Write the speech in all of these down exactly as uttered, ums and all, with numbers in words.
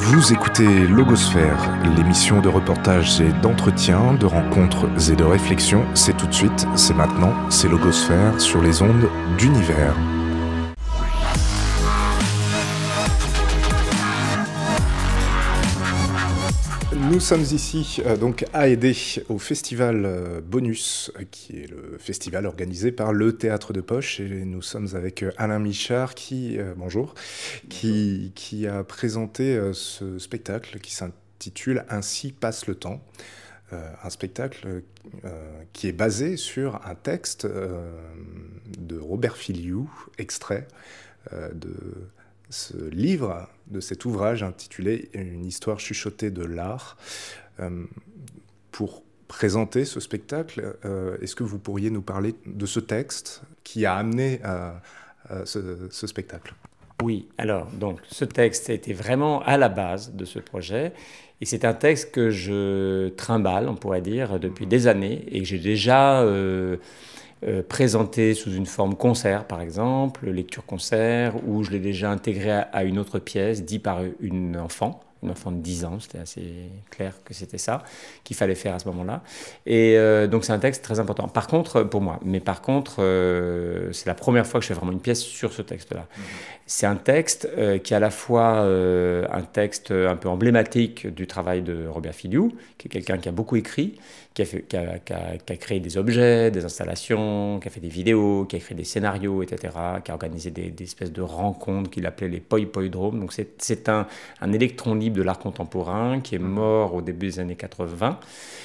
Vous écoutez Logosphère, l'émission de reportages et d'entretiens, de rencontres et de réflexions. C'est tout de suite, c'est maintenant, c'est Logosphère sur les ondes d'Univers. Nous sommes ici euh, donc à aider au festival euh, Bonus, euh, qui est le festival organisé par le Théâtre de Poche, et nous sommes avec euh, Alain Michard qui, euh, bonjour, qui, qui a présenté euh, ce spectacle qui s'intitule Ainsi passe le temps, euh, un spectacle euh, qui est basé sur un texte euh, de Robert Filiou, extrait euh, de ce livre, de cet ouvrage intitulé « Une histoire chuchotée de l'art euh, ». Pour présenter ce spectacle, euh, est-ce que vous pourriez nous parler de ce texte qui a amené à, à ce, ce spectacle ? Oui, alors, donc, ce texte a été vraiment à la base de ce projet. Et c'est un texte que je trimballe, on pourrait dire, depuis des années et que j'ai déjà... Euh, Euh, présenté sous une forme concert, par exemple, lecture-concert, où je l'ai déjà intégré à, à une autre pièce, dit par une enfant, une enfant de dix ans, c'était assez clair que c'était ça qu'il fallait faire à ce moment-là. Et euh, donc c'est un texte très important. Par contre, pour moi, mais par contre, euh, c'est la première fois que je fais vraiment une pièce sur ce texte-là. Mmh. C'est un texte euh, qui est à la fois euh, un texte un peu emblématique du travail de Robert Filiou, qui est quelqu'un qui a beaucoup écrit, qui a, fait, qui, a, qui, a, qui a créé des objets, des installations, qui a fait des vidéos, qui a écrit des scénarios, et cetera, qui a organisé des, des espèces de rencontres qu'il appelait les poi-poidromes. Donc c'est, c'est un, un électron libre de l'art contemporain qui est mort au début des années quatre-vingts.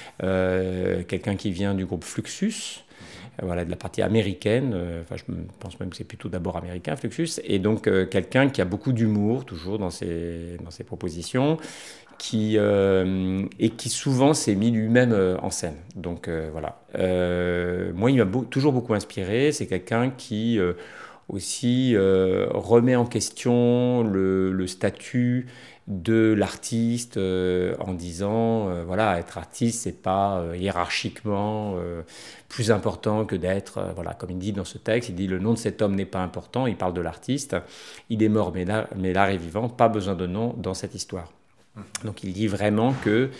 Euh, quelqu'un qui vient du groupe Fluxus, voilà, de la partie américaine, euh, enfin, je pense même que c'est plutôt d'abord américain, Fluxus, et donc euh, quelqu'un qui a beaucoup d'humour, toujours dans ses, dans ses propositions, qui, euh, et qui souvent s'est mis lui-même euh, en scène. Donc euh, voilà. Euh, moi, il m'a beau, toujours beaucoup inspiré, c'est quelqu'un qui euh, aussi euh, remet en question le, le statut de l'artiste euh, en disant euh, voilà, être artiste, c'est pas euh, hiérarchiquement euh, plus important que d'être, euh, voilà, comme il dit dans ce texte, il dit le nom de cet homme n'est pas important, il parle de l'artiste, il est mort mais l'art, mais l'art est vivant, pas besoin de nom dans cette histoire. Donc il dit vraiment que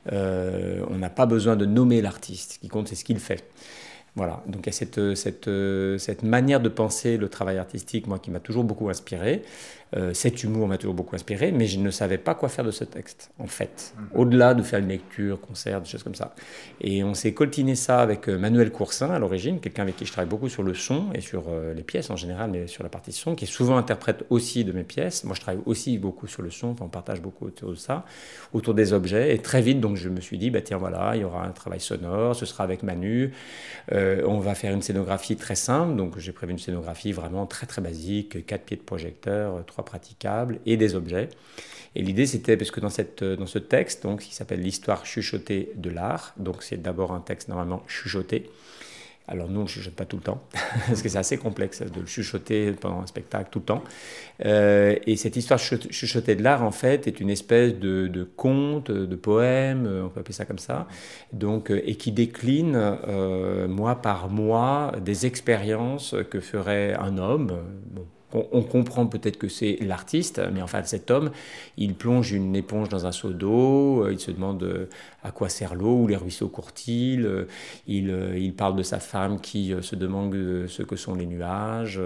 euh, on n'a pas besoin de nommer l'artiste, ce qui compte c'est ce qu'il fait. Voilà, donc il y a cette, cette, cette manière de penser le travail artistique, moi, qui m'a toujours beaucoup inspiré. Euh, cet humour m'a toujours beaucoup inspiré, mais je ne savais pas quoi faire de ce texte, en fait. Mmh. Au-delà de faire une lecture, concert, des choses comme ça. Et on s'est coltiné ça avec Manuel Coursin, à l'origine, quelqu'un avec qui je travaille beaucoup sur le son et sur euh, les pièces en général, mais sur la partie son, qui est souvent interprète aussi de mes pièces. Moi, je travaille aussi beaucoup sur le son, enfin, on partage beaucoup autour de ça, autour des objets. Et très vite, donc, je me suis dit, bah, tiens, voilà, il y aura un travail sonore, ce sera avec Manu. Euh, on va faire une scénographie très simple, donc j'ai prévu une scénographie vraiment très très basique, quatre pieds de projecteur, trois praticables et des objets. Et l'idée c'était, parce que dans, cette, dans ce texte, donc, qui s'appelle l'histoire chuchotée de l'art, donc c'est d'abord un texte normalement chuchoté. Alors nous, on ne chuchote pas tout le temps, parce que c'est assez complexe de le chuchoter pendant un spectacle tout le temps. Euh, et cette histoire chuchotée de l'art, en fait, est une espèce de, de conte, de poème, on peut appeler ça comme ça, donc, et qui décline, euh, mois par mois, des expériences que ferait un homme. Bon, On, on comprend peut-être que c'est l'artiste, mais en fait cet homme, il plonge une éponge dans un seau d'eau, il se demande à quoi sert l'eau, où les ruisseaux courent-ils, il, il parle de sa femme qui se demande ce que sont les nuages,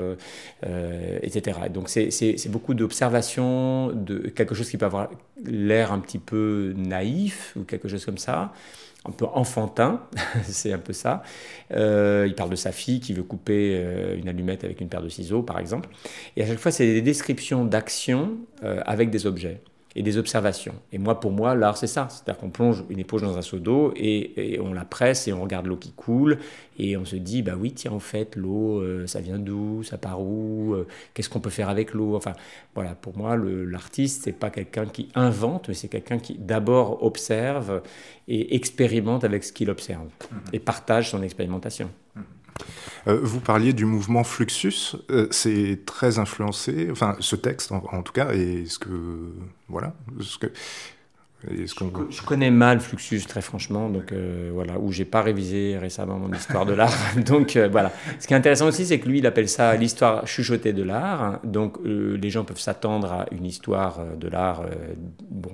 euh, et cetera. Donc c'est, c'est, c'est beaucoup d'observations, de quelque chose qui peut avoir l'air un petit peu naïf, ou quelque chose comme ça, un peu enfantin, c'est un peu ça. Euh, il parle de sa fille qui veut couper euh, une allumette avec une paire de ciseaux, par exemple. Et à chaque fois, c'est des descriptions d'actions euh, avec des objets et des observations. Et moi, pour moi, l'art, c'est ça. C'est-à-dire qu'on plonge une éponge dans un seau d'eau et, et on la presse et on regarde l'eau qui coule et on se dit, bah oui, tiens, en fait, l'eau, euh, ça vient d'où, ça part où, euh, qu'est-ce qu'on peut faire avec l'eau. Enfin, voilà, pour moi, le, l'artiste, c'est pas quelqu'un qui invente, mais c'est quelqu'un qui d'abord observe et expérimente avec ce qu'il observe mmh. et partage son expérimentation. Mmh. Euh, vous parliez du mouvement Fluxus, euh, c'est très influencé, enfin ce texte en, en tout cas, et ce que voilà, ce que Est-ce qu'on... Je, je connais mal Fluxus, très franchement, donc euh, voilà, où j'ai pas révisé récemment mon histoire de l'art. Donc euh, voilà. Ce qui est intéressant aussi, c'est que lui, il appelle ça l'histoire chuchotée de l'art. Donc euh, les gens peuvent s'attendre à une histoire de l'art, euh, bon,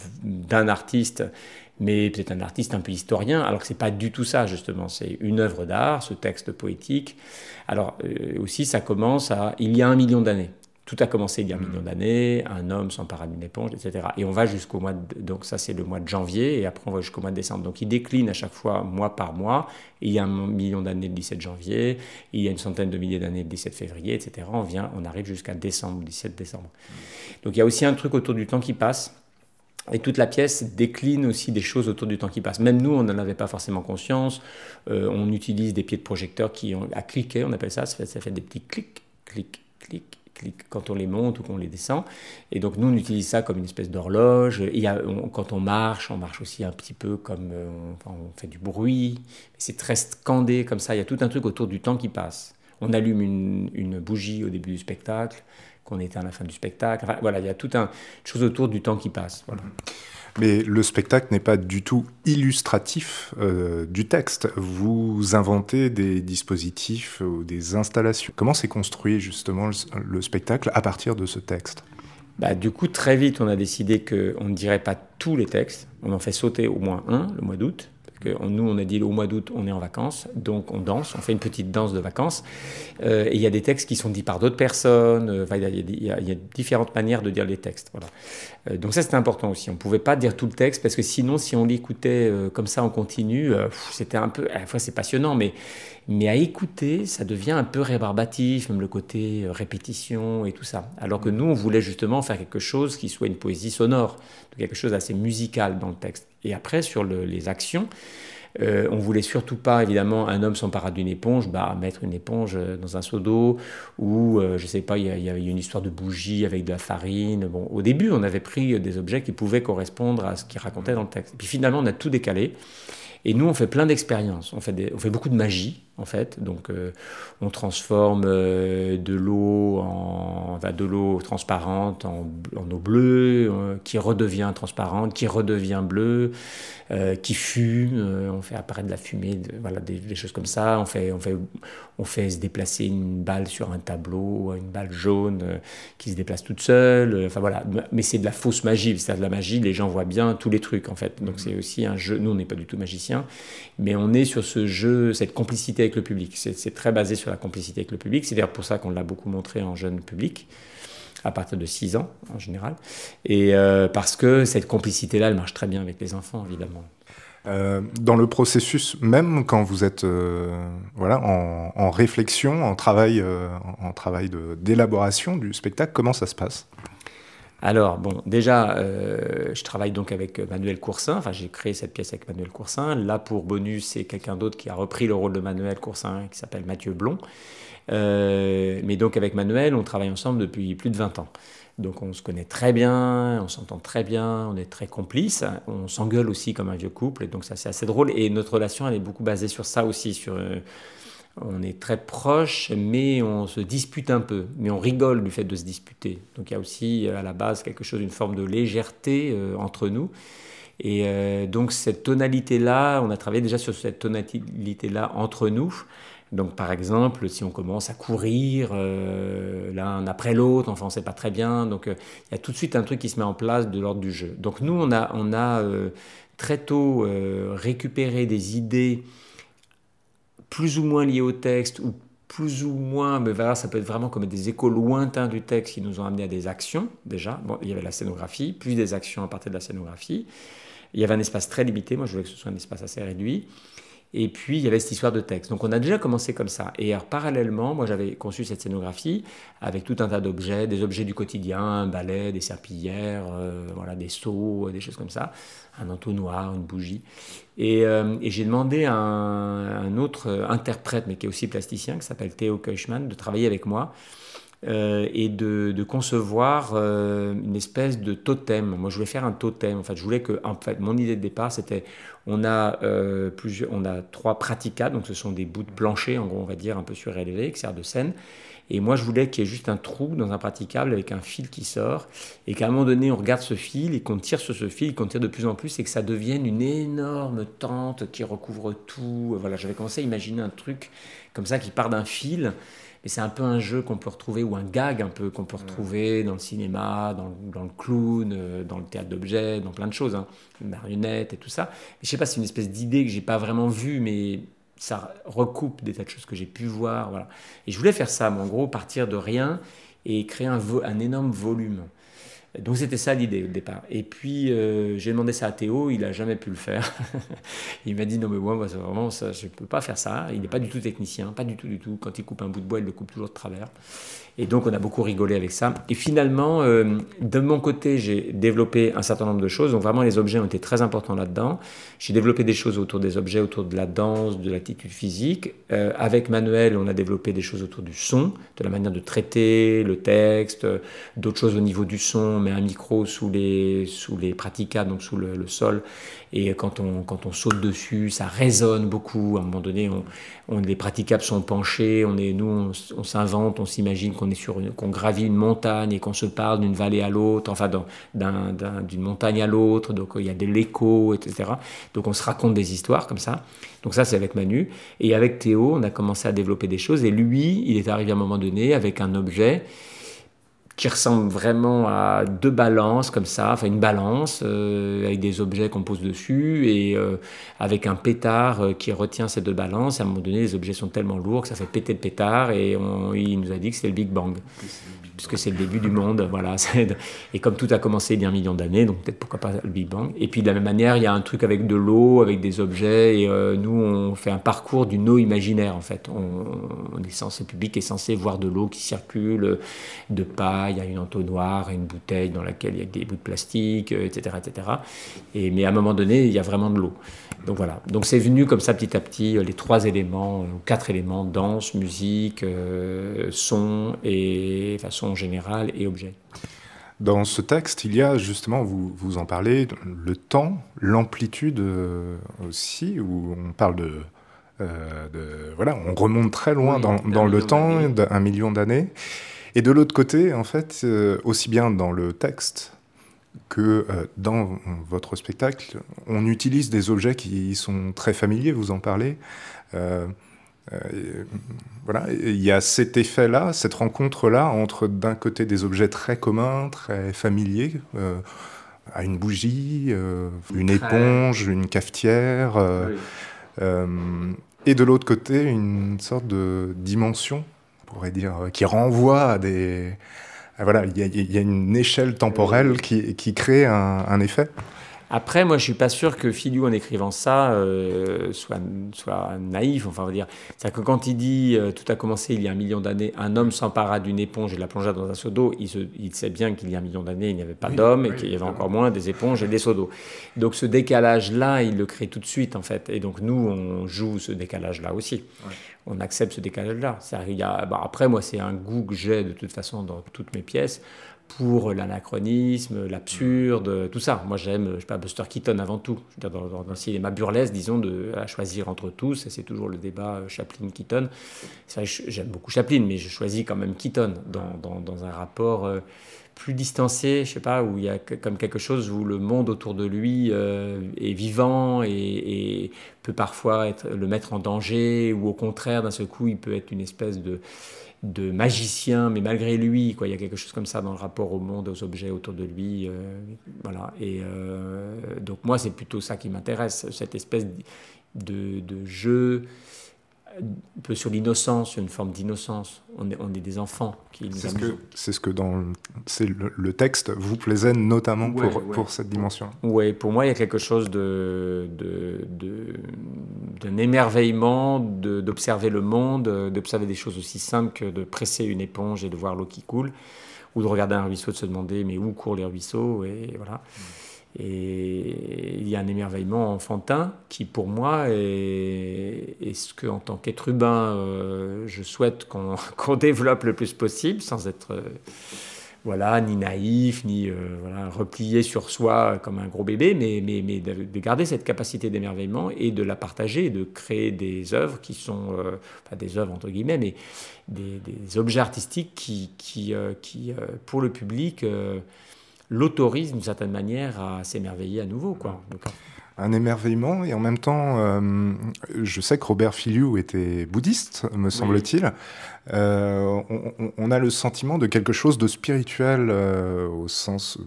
d'un artiste, mais peut-être un artiste un peu historien, alors que c'est pas du tout ça justement. C'est une œuvre d'art, ce texte poétique. Alors euh, aussi, ça commence à il y a un million d'années. Tout a commencé il y a un million d'années, un homme s'empara d'une éponge, et cetera. Et on va jusqu'au mois de, donc ça c'est le mois de janvier, et après on va jusqu'au mois de décembre. Donc il décline à chaque fois mois par mois. Il y a un million d'années le dix-sept janvier, il y a une centaine de milliers d'années le dix-sept février, et cetera. On vient, on arrive jusqu'à décembre, dix-sept décembre. Donc il y a aussi un truc autour du temps qui passe. Et toute la pièce décline aussi des choses autour du temps qui passe. Même nous, on n'en avait pas forcément conscience. Euh, on utilise des pieds de projecteur qui ont à cliquer, on appelle ça. Ça fait, ça fait des petits clics, clics, clics. Quand on les monte ou qu'on les descend. Et donc, nous, on utilise ça comme une espèce d'horloge. Il y a, on, quand on marche, on marche aussi un petit peu comme... Euh, on, on fait du bruit. C'est très scandé comme ça. Il y a tout un truc autour du temps qui passe. On allume une, une bougie au début du spectacle, qu'on éteint à la fin du spectacle. Enfin, voilà, il y a toute une chose autour du temps qui passe. Voilà. Mais le spectacle n'est pas du tout illustratif euh, du texte. Vous inventez des dispositifs ou des installations. Comment s'est construit justement le, le spectacle à partir de ce texte ? Bah, du coup, très vite, on a décidé qu'on ne dirait pas tous les textes. On en fait sauter au moins un, le mois d'août. Que nous, on a dit au mois d'août, on est en vacances, donc on danse, on fait une petite danse de vacances. Euh, et il y a des textes qui sont dits par d'autres personnes. Euh, il y, y, y a différentes manières de dire les textes. Voilà. Euh, donc ça, c'était important aussi. On ne pouvait pas dire tout le texte parce que sinon, si on l'écoutait euh, comme ça en continu, euh, pff, c'était un peu. À la fois, c'est passionnant, mais, mais à écouter, ça devient un peu rébarbatif, même le côté euh, répétition et tout ça. Alors que nous, on voulait justement faire quelque chose qui soit une poésie sonore, quelque chose d'assez musical dans le texte. Et après, sur le, les actions, euh, on voulait surtout pas, évidemment, un homme s'empara d'une éponge, bah, mettre une éponge dans un seau d'eau, ou, euh, je sais pas, il y, y a une histoire de bougie avec de la farine. Bon, au début, on avait pris des objets qui pouvaient correspondre à ce qu'il racontait dans le texte. Et puis finalement, on a tout décalé. Et nous, on fait plein d'expériences. On fait, des, on fait beaucoup de magie, en fait. Donc, euh, on transforme euh, de l'eau en, enfin, de l'eau transparente en, en eau bleue, euh, qui redevient transparente, qui redevient bleue, euh, qui fume. Euh, on fait apparaître de la fumée, de, voilà, des, des choses comme ça. On fait, on fait, on fait se déplacer une balle sur un tableau, une balle jaune euh, qui se déplace toute seule. Euh, enfin voilà. Mais c'est de la fausse magie. C'est de la magie. Les gens voient bien tous les trucs, en fait. Donc, c'est aussi un jeu. Nous, on n'est pas du tout magiciens. Mais on est sur ce jeu, cette complicité avec le public. C'est, c'est très basé sur la complicité avec le public. C'est d'ailleurs pour ça qu'on l'a beaucoup montré en jeune public, à partir de six ans en général. Et euh, parce que cette complicité-là, elle marche très bien avec les enfants, évidemment. Euh, dans le processus, même quand vous êtes euh, voilà, en, en réflexion, en travail, euh, en travail de, d'élaboration du spectacle, comment ça se passe ? Alors, bon, déjà, euh, je travaille donc avec Manuel Coursin. Enfin, j'ai créé cette pièce avec Manuel Coursin. Là, pour bonus, c'est quelqu'un d'autre qui a repris le rôle de Manuel Coursin, qui s'appelle Mathieu Blond. Euh, mais donc, avec Manuel, on travaille ensemble depuis plus de vingt ans. Donc, on se connaît très bien, on s'entend très bien, on est très complices. On s'engueule aussi comme un vieux couple. Et donc, ça, c'est assez drôle. Et notre relation, elle est beaucoup basée sur ça aussi, sur... Euh, on est très proches, mais on se dispute un peu. Mais on rigole du fait de se disputer. Donc il y a aussi à la base quelque chose, une forme de légèreté euh, entre nous. Et euh, donc cette tonalité-là, on a travaillé déjà sur cette tonalité-là entre nous. Donc par exemple, si on commence à courir euh, l'un après l'autre, enfin on ne sait pas très bien. Donc euh, il y a tout de suite un truc qui se met en place de l'ordre du jeu. Donc nous, on a, on a euh, très tôt euh, récupéré des idées plus ou moins liés au texte, ou plus ou moins, mais voilà, ça peut être vraiment comme des échos lointains du texte qui nous ont amené à des actions, déjà. Bon, il y avait la scénographie, puis des actions à partir de la scénographie. Il y avait un espace très limité, moi je voulais que ce soit un espace assez réduit. Et puis, il y avait cette histoire de texte. Donc, on a déjà commencé comme ça. Et alors, parallèlement, moi, j'avais conçu cette scénographie avec tout un tas d'objets, des objets du quotidien, un balai, des serpillières, euh, voilà, des seaux, des choses comme ça, un entonnoir, une bougie. Et, euh, et j'ai demandé à un, un autre interprète, mais qui est aussi plasticien, qui s'appelle Théo Keuchmann, de travailler avec moi. Euh, et de, de concevoir euh, une espèce de totem. Moi, je voulais faire un totem. En fait, je voulais que, en fait, mon idée de départ, c'était, on a euh, plusieurs, on a trois praticas, donc ce sont des bouts de plancher, en gros, on va dire, un peu surélevés, qui servent de scène. Et moi, je voulais qu'il y ait juste un trou dans un praticable avec un fil qui sort, et qu'à un moment donné, on regarde ce fil et qu'on tire sur ce fil, qu'on tire de plus en plus, et que ça devienne une énorme tente qui recouvre tout. Voilà, j'avais commencé à imaginer un truc comme ça qui part d'un fil. Mais c'est un peu un jeu qu'on peut retrouver, ou un gag un peu qu'on peut retrouver dans le cinéma, dans, dans le clown, euh, dans le théâtre d'objets, dans plein de choses, hein, les marionnettes et tout ça. Mais je sais pas, c'est une espèce d'idée que j'ai pas vraiment vue, mais ça recoupe des tas de choses que j'ai pu voir. Voilà. Et je voulais faire ça, mais en gros, partir de rien et créer un, vo- un énorme volume. Donc c'était ça l'idée au départ. Et puis euh, j'ai demandé ça à Théo, il n'a jamais pu le faire. Il m'a dit non mais moi, moi c'est vraiment ça, je ne peux pas faire ça. Il n'est pas du tout technicien, pas du tout du tout. Quand il coupe un bout de bois, il le coupe toujours de travers. Et donc on a beaucoup rigolé avec ça. Et finalement, euh, de mon côté, j'ai développé un certain nombre de choses. Donc vraiment les objets ont été très importants là-dedans. J'ai développé des choses autour des objets, autour de la danse, de l'attitude physique. Euh, avec Manuel, on a développé des choses autour du son, de la manière de traiter le texte, euh, d'autres choses au niveau du son. On met un micro sous les, sous les praticables, donc sous le, le sol. Et quand on, quand on saute dessus, ça résonne beaucoup. À un moment donné, on, on, les praticables sont penchés. On est, nous, on, on s'invente, on s'imagine qu'on est sur une, qu'on gravit une montagne et qu'on se parle d'une vallée à l'autre, enfin d'un, d'un, d'une montagne à l'autre. Donc il y a de l'écho, et cetera. Donc on se raconte des histoires comme ça. Donc ça, c'est avec Manu. Et avec Théo, on a commencé à développer des choses. Et lui, il est arrivé à un moment donné avec un objet qui ressemble vraiment à deux balances comme ça, enfin une balance euh, avec des objets qu'on pose dessus et euh, avec un pétard euh, qui retient ces deux balances. À un moment donné, les objets sont tellement lourds que ça fait péter le pétard et on, il nous a dit que c'était le Big Bang. Puisque c'est le début du monde, voilà. Et comme tout a commencé il y a un million d'années, donc peut-être pourquoi pas le Big Bang. Et puis de la même manière, il y a un truc avec de l'eau, avec des objets, et euh, nous on fait un parcours d'une eau imaginaire en fait. On, on est censé, le public est censé voir de l'eau qui circule, de paille, il y a une entonnoir, une bouteille dans laquelle il y a des bouts de plastique, et cetera, et cetera. Et, mais à un moment donné, il y a vraiment de l'eau. Donc voilà. Donc c'est venu comme ça petit à petit, les trois éléments, ou quatre éléments, danse, musique, euh, son et façon générale et objet. Dans ce texte, il y a justement, vous, vous en parlez, le temps, l'amplitude euh, aussi, où on parle de, euh, de... Voilà, on remonte très loin oui, dans, dans le temps, d'un million d'années. Et de l'autre côté, en fait, euh, aussi bien dans le texte que euh, dans votre spectacle, on utilise des objets qui sont très familiers, vous en parlez. Euh, euh, voilà, il y a cet effet-là, cette rencontre-là entre d'un côté des objets très communs, très familiers, euh, à une bougie, euh, une éponge, une cafetière, euh, oui. euh, et de l'autre côté une sorte de dimension, on pourrait dire, qui renvoie à des... Voilà, il y, y, y a une échelle temporelle oui. qui, qui crée un, un effet. Après, moi, je suis pas sûr que Filiou, en écrivant ça, euh, soit, soit naïf. Enfin, on va dire, c'est-à-dire que quand il dit euh, tout a commencé il y a un million d'années, un homme s'empara d'une éponge et la plongea dans un seau d'eau, il, se, il sait bien qu'il y a un million d'années, il n'y avait pas oui, d'hommes oui, et qu'il y avait oui. encore moins des éponges et des seaux d'eau. Donc, ce décalage-là, il le crée tout de suite, en fait. Et donc, nous, on joue ce décalage-là aussi. Oui. On accepte ce décalage-là. Il y a, bah, après, moi, c'est un goût que j'ai de toute façon dans toutes mes pièces. Pour l'anachronisme, l'absurde, tout ça. Moi, j'aime, je sais pas, Buster Keaton avant tout. Je veux dire, dans, dans, dans le cinéma burlesque, disons, de, à choisir entre tous, et c'est toujours le débat Chaplin-Keaton. C'est vrai, j'aime beaucoup Chaplin, mais je choisis quand même Keaton dans, dans, dans un rapport euh, plus distancié, je sais pas, où il y a comme quelque chose où le monde autour de lui euh, est vivant et, et peut parfois être, le mettre en danger, ou au contraire, d'un seul coup, il peut être une espèce de de magicien, mais malgré lui, quoi. Il y a quelque chose comme ça dans le rapport au monde, aux objets autour de lui. Euh, voilà. Et euh, donc moi, c'est plutôt ça qui m'intéresse, cette espèce de, de jeu un peu sur l'innocence, une forme d'innocence. On est, on est des enfants qui nous c'est ce que C'est ce que dans c'est le, le texte vous plaisait notamment ouais, pour, ouais. pour cette dimension. Oui, pour moi, il y a quelque chose de, de, de, d'un émerveillement de, d'observer le monde, d'observer des choses aussi simples que de presser une éponge et de voir l'eau qui coule, ou de regarder un ruisseau, de se demander mais où courent les ruisseaux, et voilà. Mmh. Et il y a un émerveillement enfantin qui, pour moi, est, est ce qu'en tant qu'être humain, euh, je souhaite qu'on, qu'on développe le plus possible, sans être... Euh, voilà, ni naïf, ni euh, voilà, replié sur soi comme un gros bébé, mais, mais, mais de, de garder cette capacité d'émerveillement et de la partager, et de créer des œuvres qui sont, euh, enfin des œuvres entre guillemets, mais des, des objets artistiques qui, qui, euh, qui euh, pour le public, euh, l'autorisent d'une certaine manière à s'émerveiller à nouveau, quoi. Donc, un émerveillement, et en même temps, euh, je sais que Robert Filliou était bouddhiste, me semble-t-il. Oui. Euh, on, on a le sentiment de quelque chose de spirituel, euh, au sens,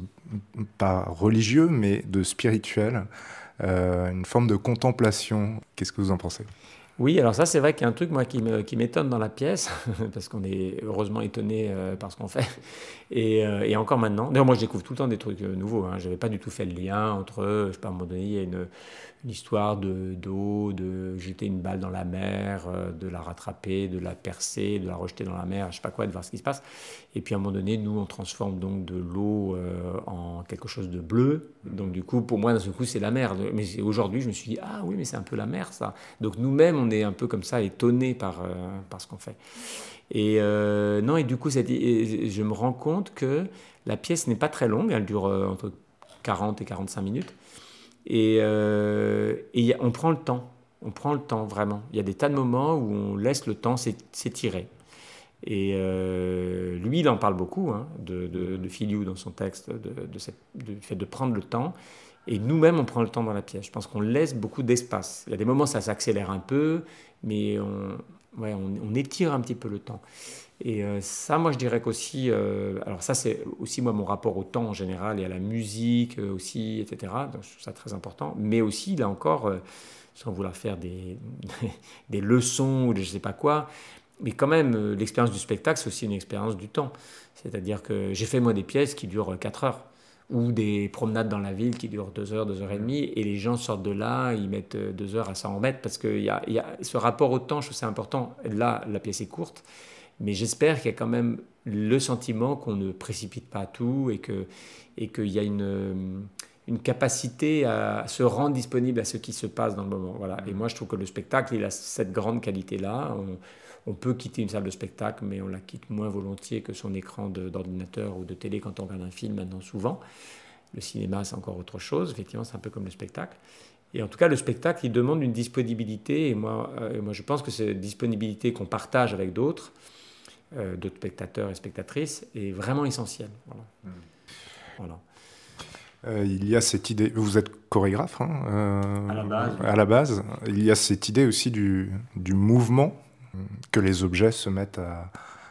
pas religieux, mais de spirituel, euh, une forme de contemplation. Qu'est-ce que vous en pensez ? Oui, alors ça, c'est vrai qu'il y a un truc, moi, qui, me, qui m'étonne dans la pièce, parce qu'on est heureusement étonné euh, par ce qu'on fait, et, euh, et encore maintenant. D'ailleurs, moi, je découvre tout le temps des trucs euh, nouveaux, hein. Je n'avais pas du tout fait le lien entre, euh, je sais pas, à un moment donné, il y a une, une histoire de, d'eau, de jeter une balle dans la mer, euh, de la rattraper, de la percer, de la rejeter dans la mer, je ne sais pas quoi, de voir ce qui se passe. Et puis, à un moment donné, nous, on transforme donc de l'eau euh, en quelque chose de bleu. Donc, du coup, pour moi, d'un seul coup, c'est la mer. Mais aujourd'hui, je me suis dit, ah oui, mais c'est un peu la mer, ça. Donc, nous-mêmes, on est un peu comme ça, étonnés par, euh, par ce qu'on fait. Et euh, non, et du coup, cette, et je me rends compte que la pièce n'est pas très longue, elle dure euh, entre quarante et quarante-cinq minutes. Et, euh, et y a, on prend le temps, on prend le temps vraiment. Il y a des tas de moments où on laisse le temps s'étirer. Et euh, lui, il en parle beaucoup, hein, de, de, de Filliou dans son texte, de, de cette, du fait de prendre le temps. Et nous-mêmes, on prend le temps dans la pièce. Je pense qu'on laisse beaucoup d'espace. Il y a des moments où ça s'accélère un peu, mais on, ouais, on, on étire un petit peu le temps. Et euh, ça, moi, je dirais qu'aussi... Euh, alors ça, c'est aussi, moi, mon rapport au temps en général et à la musique euh, aussi, et cetera. Donc, je trouve ça très important. Mais aussi, là encore, euh, sans vouloir faire des, des leçons ou de je ne sais pas quoi, mais quand même, euh, l'expérience du spectacle, c'est aussi une expérience du temps. C'est-à-dire que j'ai fait, moi, des pièces qui durent quatre heures. Ou des promenades dans la ville qui durent deux heures, deux heures et demie, et les gens sortent de là, ils mettent deux heures à s'en remettre, parce qu'il y a, y a ce rapport au temps, je trouve que c'est important. Là, la pièce est courte, mais j'espère qu'il y a quand même le sentiment qu'on ne précipite pas tout, et que, et qu'il y a une, une capacité à se rendre disponible à ce qui se passe dans le moment. Voilà. Et moi, je trouve que le spectacle, il a cette grande qualité-là. On, On peut quitter une salle de spectacle, mais on la quitte moins volontiers que son écran de, d'ordinateur ou de télé quand on regarde un film, maintenant souvent. Le cinéma, c'est encore autre chose. Effectivement, c'est un peu comme le spectacle. Et en tout cas, le spectacle, il demande une disponibilité. Et moi, euh, moi je pense que cette disponibilité qu'on partage avec d'autres, euh, d'autres spectateurs et spectatrices, est vraiment essentielle. Voilà. Mmh. Voilà. Euh, il y a cette idée, vous êtes chorégraphe, hein, euh, à la base, oui. à la base. Il y a cette idée aussi du, du mouvement, que les objets se mettent à,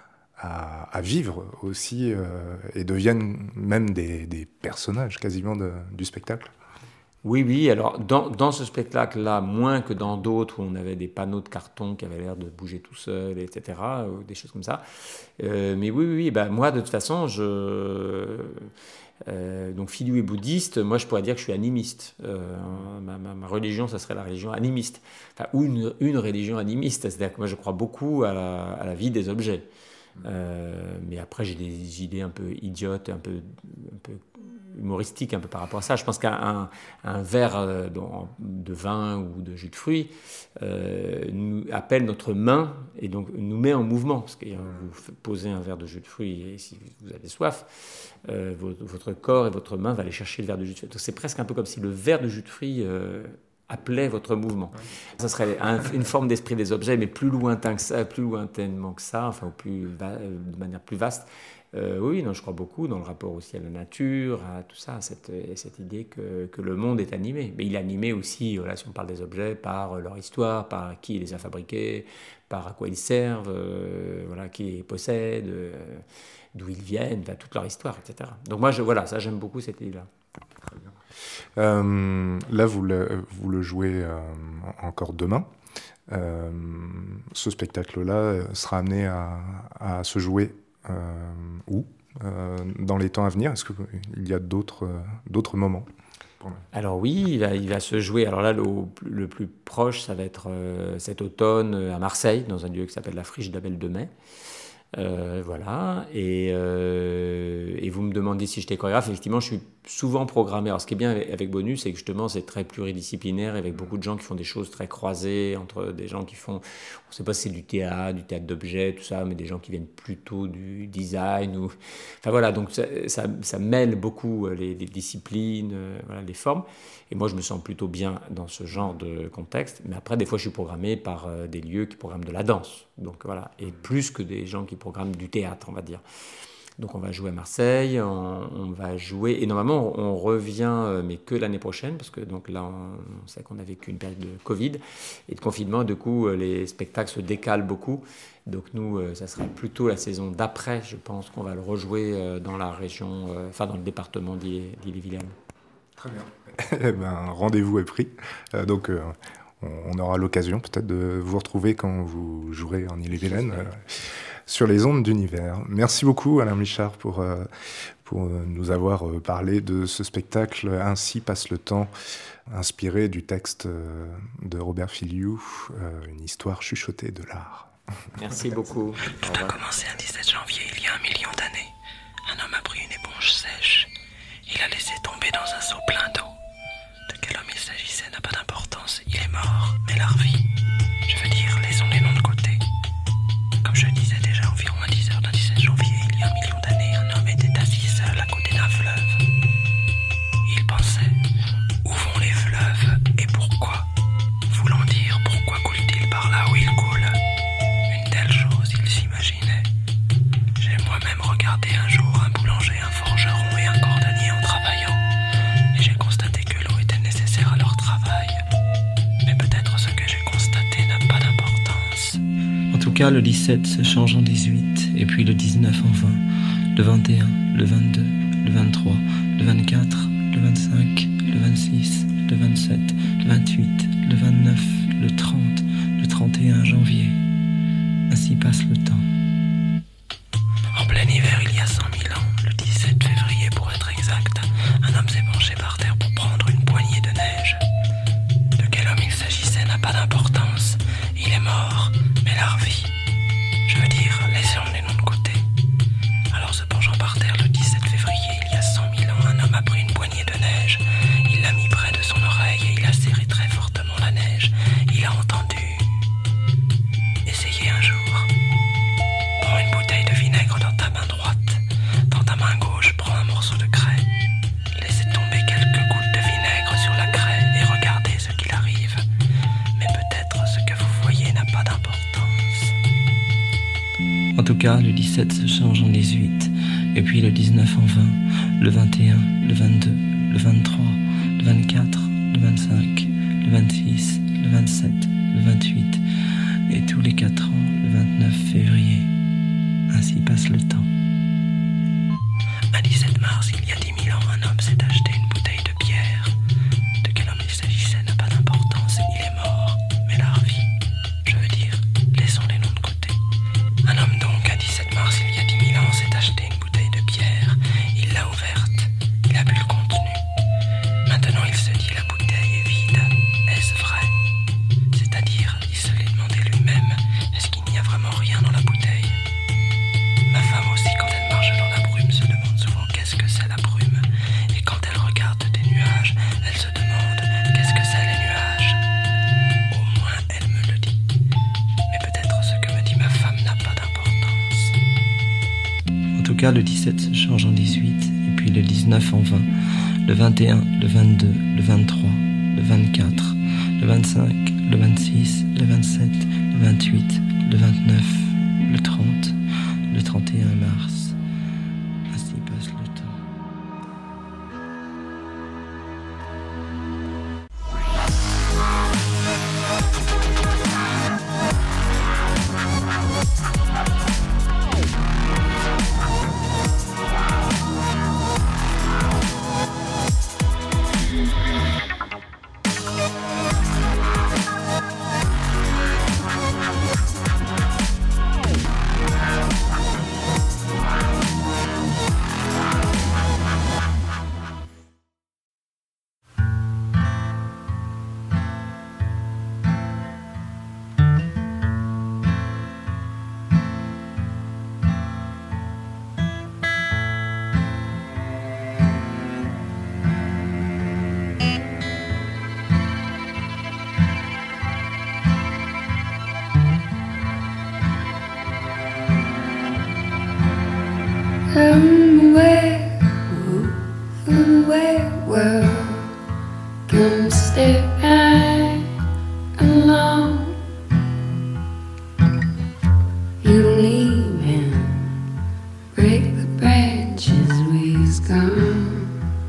à, à vivre aussi euh, et deviennent même des, des personnages quasiment de, du spectacle. Oui, oui, alors dans, dans ce spectacle-là, moins que dans d'autres où on avait des panneaux de carton qui avaient l'air de bouger tout seul, et cetera, ou des choses comme ça. Euh, mais oui, oui, ben moi de toute façon, je... Euh, donc Filliou est bouddhiste, moi je pourrais dire que je suis animiste. Euh, ma, ma, ma religion, ça serait la religion animiste. Enfin, ou une, une religion animiste, c'est-à-dire que moi je crois beaucoup à la, à la vie des objets. Euh, mais après j'ai des idées un peu idiotes, un peu, un peu humoristiques un peu par rapport à ça. Je pense qu'un un verre de vin ou de jus de fruits euh, nous appelle notre main et donc nous met en mouvement. Parce que vous posez un verre de jus de fruits et si vous avez soif, euh, votre, votre corps et votre main va aller chercher le verre de jus de fruits. Donc c'est presque un peu comme si le verre de jus de fruits euh, appelait votre mouvement. Ça serait un, une forme d'esprit des objets, mais plus lointain que ça, plus lointainement que ça, enfin plus, de manière plus vaste. Euh, oui, non, je crois beaucoup dans le rapport aussi à la nature, à tout ça, à cette, à cette idée que, que le monde est animé. Mais il est animé aussi, voilà, si on parle des objets, par leur histoire, par qui les a fabriqués, par à quoi ils servent, euh, voilà, qui les possède, euh, d'où ils viennent, enfin, toute leur histoire, et cetera. Donc moi, je, voilà, ça, j'aime beaucoup cette idée-là. Très bien. Euh, là, vous le, vous le jouez euh, encore demain. Euh, ce spectacle-là sera amené à, à se jouer euh, où euh, dans les temps à venir? Est-ce qu'il y a d'autres, euh, d'autres moments? Alors oui, il va, il va se jouer. Alors là, le, le plus proche, ça va être euh, cet automne à Marseille, dans un lieu qui s'appelle la Friche d'Abel de Mai. Euh, voilà, et, euh, et vous me demandez si j'étais chorégraphe. Effectivement, je suis souvent programmé. Alors, ce qui est bien avec, avec Bonus, c'est que justement, c'est très pluridisciplinaire, avec beaucoup de gens qui font des choses très croisées, entre des gens qui font, on ne sait pas si c'est du théâtre, du théâtre d'objets, tout ça, mais des gens qui viennent plutôt du design. Ou... Enfin voilà, donc ça, ça, ça mêle beaucoup les, les disciplines, euh, voilà, les formes. Et moi, je me sens plutôt bien dans ce genre de contexte. Mais après, des fois, je suis programmé par euh, des lieux qui programment de la danse. Donc voilà, et plus que des gens qui programment du théâtre, on va dire. Donc on va jouer à Marseille, on, on va jouer, et normalement on revient, euh, mais que l'année prochaine, parce que donc là on, on sait qu'on a vécu une période de Covid et de confinement, du coup euh, les spectacles se décalent beaucoup. Donc nous, euh, ça sera plutôt la saison d'après, je pense qu'on va le rejouer euh, dans la région, euh, enfin dans le département d'Ille-et-Vilaine. Très bien. Eh ben, rendez-vous est pris. Euh, donc euh, on, on aura l'occasion peut-être de vous retrouver quand vous jouerez en Ille-et-Vilaine. Euh, sur les ondes d'univers. Merci beaucoup Alain Michard pour, euh, pour nous avoir euh, parlé de ce spectacle « Ainsi passe le temps », inspiré du texte euh, de Robert Filiou, euh, une histoire chuchotée de l'art. Merci beaucoup. Tout a commencé un dix-sept janvier, il y a un million d'années. Un homme a pris une éponge sèche. Il l'a laissée tomber dans un seau plein d'eau. De quel homme il s'agissait n'a pas d'importance. Il est mort, mais la revit. Je veux dire, laissons les noms de côté. Comme je le disais déjà, environ à dix heures d'un dix-sept janvier, il y a un million d'années, un homme était assis seul à côté d'un fleuve. Il pensait, où vont les fleuves et pourquoi? Voulant dire, pourquoi coule-t-il par là où il coule? Une telle chose, il s'imaginait. J'ai moi-même regardé un jour un boulanger, un forgeron et un cordonnier en travaillant, et j'ai constaté que l'eau était nécessaire à leur travail. Mais peut-être ce que j'ai constaté n'a pas d'importance. En tout cas, le dix-sept se change en dix-huit, et puis le dix-neuf en vingt, le vingt et un, le vingt-deux, le vingt-trois, le vingt-quatre, le vingt-cinq, le vingt-six, le vingt-sept, le vingt-huit, le vingt-neuf, le trente, le trente et un janvier. Ainsi passe le temps. En plein hiver, il y a cent mille ans, le dix-sept février pour être exact, un homme s'est penché par terre pour prendre une poignée de neige. De quel homme il s'agissait n'a pas d'importance. Il est mort, mais la revit. Je veux dire, laissons les noms de côté. Alors se penchant par terre le dix-sept février, il y a cent mille ans, un homme a pris une poignée de neige. Il l'a mis près de son oreille et il a serré très fortement la neige. Il a entendu. Essayez un jour. Prends une bouteille de vinaigre dans ta main droite. Dans ta main gauche, prends un morceau de craie. Laissez tomber quelques gouttes de vinaigre sur la craie et regardez ce qu'il arrive. Mais peut-être ce que vous voyez n'a pas d'importance. En tout cas, le dix-sept se change en dix-huit, et puis le dix-neuf en vingt, le vingt et un, le vingt-deux, le vingt-trois, le vingt-quatre, le vingt-cinq, le vingt-six, le vingt-sept, le vingt-huit, et tous les quatre ans, le vingt-neuf février. Ainsi passe le temps. Un dix-sept mars, il y a dix mille ans, un homme s'est acheté une bouteille de bière. De quel homme il s'agissait n'a pas d'importance. Il est mort, mais la revit. Je veux dire, laissons les noms de côté. Un homme donc, un dix-sept mars, il y a dix mille ans, s'est acheté une bouteille de bière. Il l'a ouverte. Il a bu le contenu. Maintenant, il se dit, la bouteille est vide. Est-ce vrai? C'est-à-dire, il se l'est demandé lui-même. Est-ce qu'il n'y a vraiment rien dans la bouteille? Ma femme aussi, quand elle marche dans la brume, se demande souvent qu'est-ce que c'est la brume. Et quand elle regarde des nuages, elle se demande qu'est-ce que c'est les nuages. Au moins, elle me le dit. Mais peut-être ce que me dit ma femme n'a pas d'importance. En tout cas, le dix-sept se change en dix-huit, et puis le dix-neuf en vingt, le vingt et un, le vingt-deux, le vingt-trois, le vingt-quatre, le vingt-cinq, le vingt-six, le vingt-sept, le vingt-huit, le vingt-neuf, le trente, le trente et un mars. Ainsi passe le temps. away world, come stay right along. You leave him, break the branches where he's gone.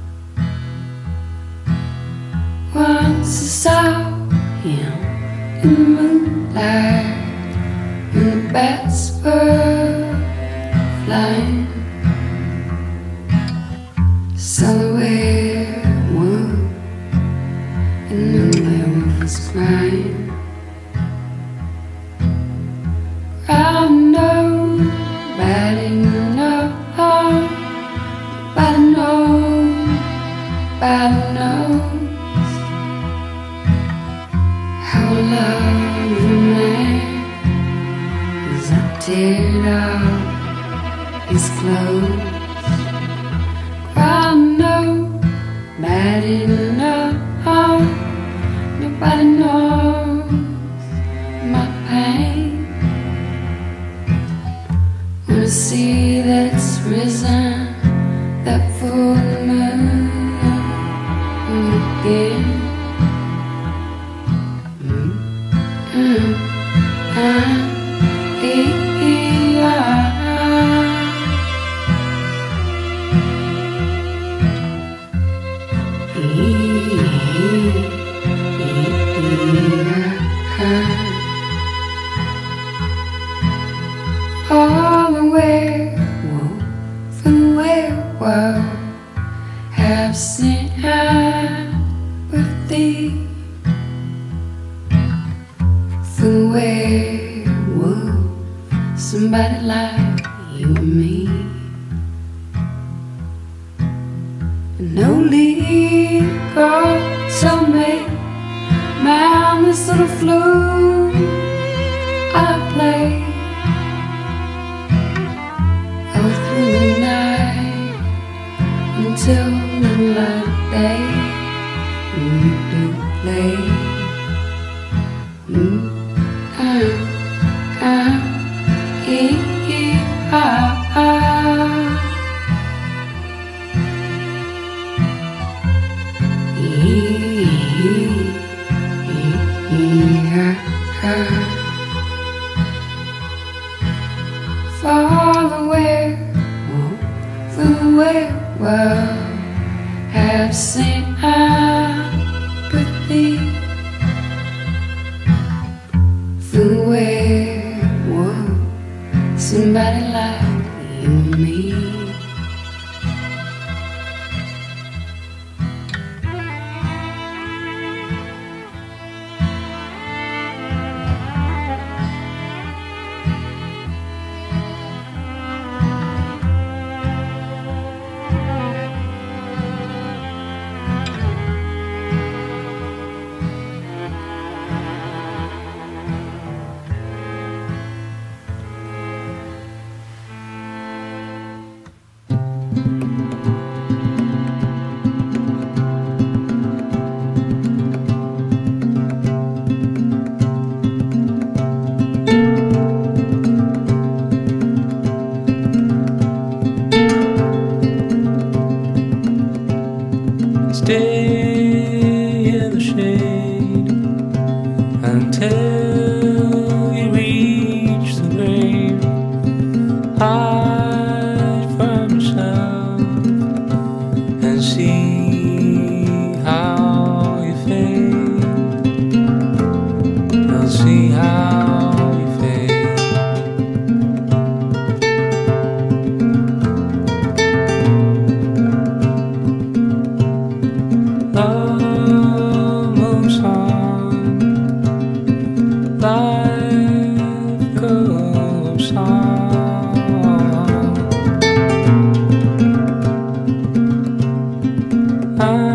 Once I saw him in the moonlight, and the bats were flying. Silhouette one, and the moon was crying. I know, nobody knows, nobody knows, nobody knows how I love a man as I teared off his clothes. I know, nobody knows, nobody knows my pain. When I see that it's risen, that full moon again. Mm, mm, ah, ee, ee, ah. All the werewolf and werewolf have sympathy for the werewolf, somebody like you and me. No legal soulmate, man, this little flute I play all through the night until the light of day. You do play. Mm, ah, ah, ee, ee, ah, ah. For the werewolf, the werewolf have sympathy for the werewolf, somebody like you and me. Stay in the shade until you reach the grave. Hide from yourself and see how you fade. I'll see how you fade. Love moves on, life goes on. I